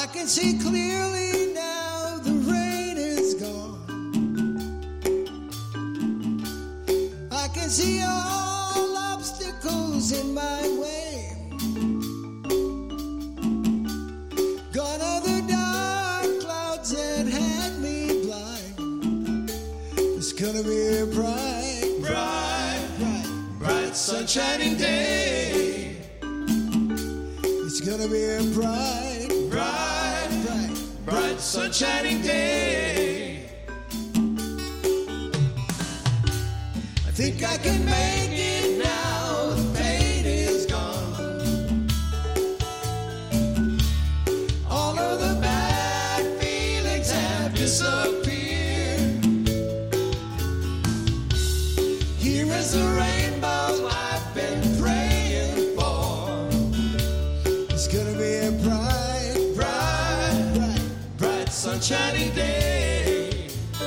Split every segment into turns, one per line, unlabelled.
I can see clearly now the rain is gone. I can see all obstacles in my way. Gone are the dark clouds that had me blind. It's gonna be a bright, sunshining day. It's gonna be a bright, sunshining day. I think I can make it now. The pain is gone. All of the bad feelings have disappeared. Here is the rainbow I've been praying for. It's gonna be a bright, sunshiny day.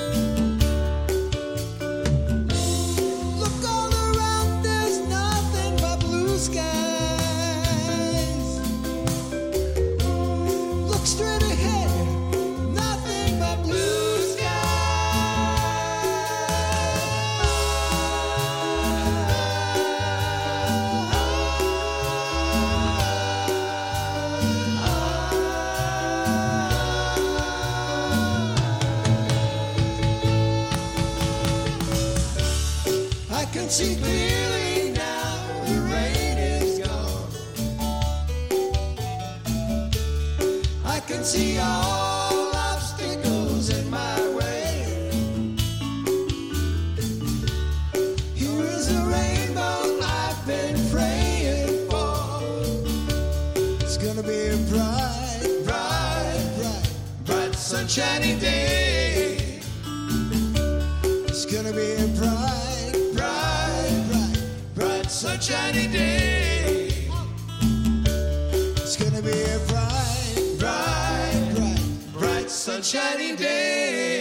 Look all around, there's nothing but blue skies. Look straight ahead, nothing but blue I can see clearly now, the rain is gone. I can see all obstacles in my way. Here is the rainbow I've been praying for. It's gonna be a bright, sunshiny day. It's gonna be a bright, sunshiny day. It's gonna be a bright, sunshiny day.